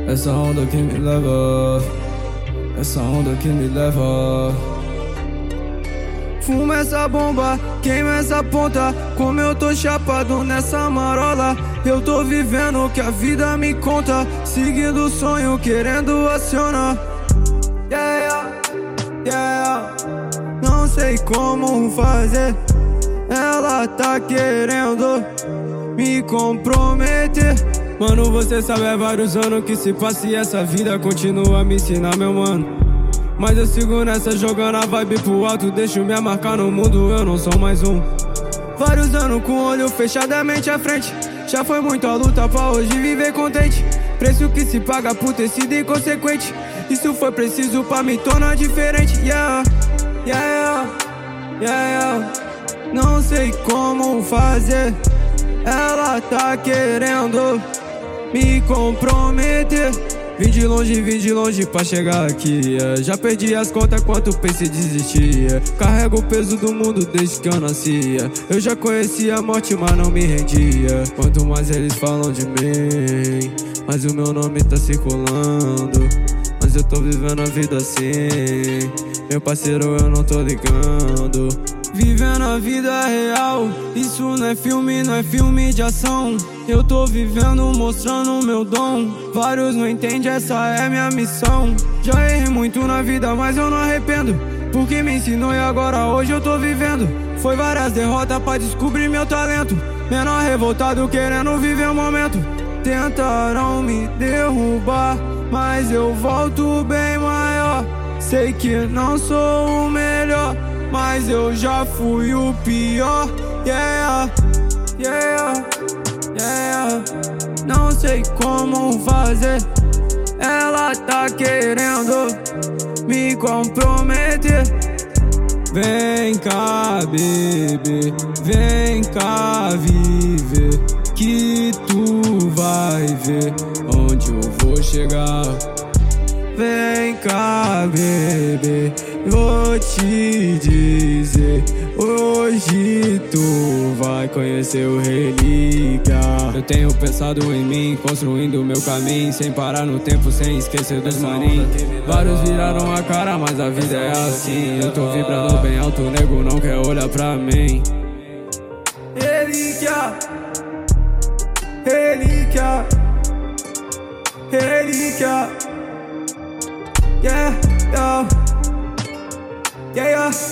Essa onda que me leva, essa onda que me leva. Fuma essa bomba, queima essa ponta. Como eu tô chapado nessa marola, eu tô vivendo o que a vida me conta, seguindo o sonho, querendo acionar. Yeah, yeah. Não sei como fazer, ela tá querendo me comprometer. Mano, você sabe, é vários anos que se passa e essa vida continua a me ensinar, meu mano. Mas eu sigo nessa, jogando a vibe pro alto, deixo me marcar no mundo, eu não sou mais um. Vários anos com o olho fechado, a mente à frente. Já foi muito a luta pra hoje viver contente. Preço que se paga por ter sido inconsequente. Isso foi preciso pra me tornar diferente. Yeah, yeah, yeah. Não sei como fazer, ela tá querendo me comprometer. Vim de longe pra chegar aqui, Já perdi as contas quanto pensei desistir, Carrego o peso do mundo desde que eu nasci, Eu já conhecia a morte, mas não me rendia. Quanto mais eles falam de mim, mais o meu nome tá circulando. Mas eu tô vivendo a vida assim, meu parceiro, eu não tô ligando. Vivendo a vida real, isso não é filme de ação. Eu tô vivendo, mostrando meu dom. Vários não entendem, essa é minha missão. Já errei muito na vida, mas eu não arrependo, porque me ensinou e agora hoje eu tô vivendo. Foi várias derrotas pra descobrir meu talento. Menor revoltado querendo viver o momento. Tentaram me derrubar, mas eu volto bem maior. Sei que não sou o melhor, mas eu já fui o pior. Yeah, yeah, yeah. Não sei como fazer, ela tá querendo me comprometer. Vem cá, bebê, vem cá viver, que tu vai ver onde eu vou chegar. Vem cá, bebê, vou te dizer, hoje tu vai conhecer o Relíquia. Eu tenho pensado em mim, construindo meu caminho, sem parar no tempo, sem esquecer dos maninhos. Vários viraram a cara, mas a vida é assim. Eu tô vibrando bem alto, o nego não quer olhar pra mim. Relíquia, relíquia, relíquia. Yeah, yeah, yeah,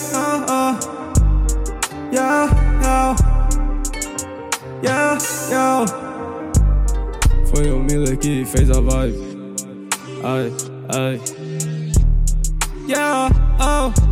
yeah, yeah, yeah. Foi o Miller que fez a vibe. Ai, ai. Yeah, oh.